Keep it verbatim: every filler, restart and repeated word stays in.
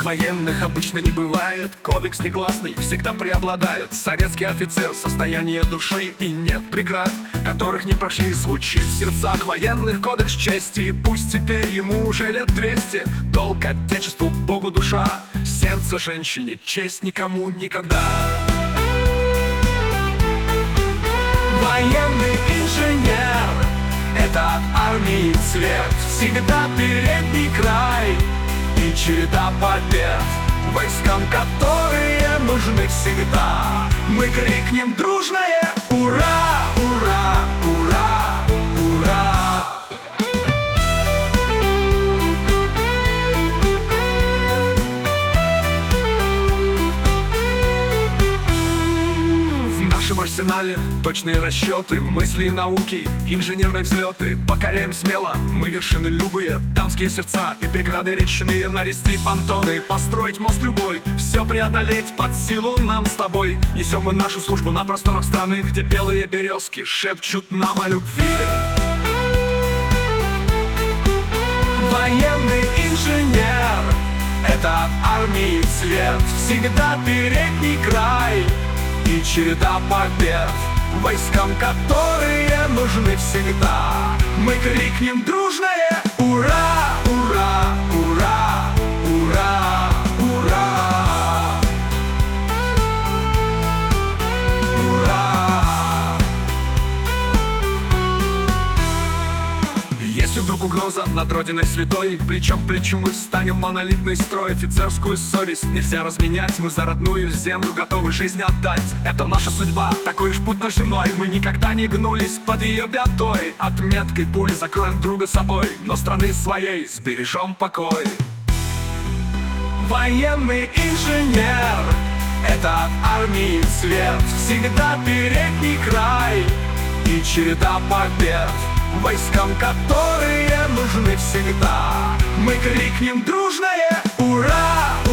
военных обычно не бывает. Кодекс негласный всегда преобладает. Советский офицер, состояние души, и нет преград, которых не прошли. Звучит в сердцах военных кодекс чести. Пусть теперь ему уже лет двести. Долг отечеству, Богу душа, сердце женщине, честь никому никогда. Военный инженер — это от армии цвет, всегда передний край и череда побед. Войскам, которые нужны всегда, мы крикнем дружное «Ура! Ура! Ура! Ура!» В нашем арсенале точные расчеты, мысли и науки, инженерные взлеты. Покоряем смело мы вершины любые, дамские сердца и преграды речные. Нарести понтоны, построить мост любой, все преодолеть под силу нам с тобой. Несем мы нашу службу на просторах страны, где белые березки шепчут нам о любви. Военный инженер — это от армии цвет, всегда передний край и череда побед. Войскам, которые нужны всегда, мы крикнем дружное «Ура! Ура! Ура! Ура! Ура! Ура!» Если вдруг угроза над Родиной святой, плечом к плечу мы встанем в монолитный строй. Офицерскую совесть нельзя разменять, мы за родную землю готовы жизнь отдать. Это наша судьба, такой уж путь наш земной. Мы никогда не гнулись под ее бедой. Отметкой пули закроем друга собой, но страны своей сбережем покой. Военный инженер — это от армии цвет, всегда передний край и череда побед. Войскам, которые нужны всегда, мы крикнем дружное «Ура!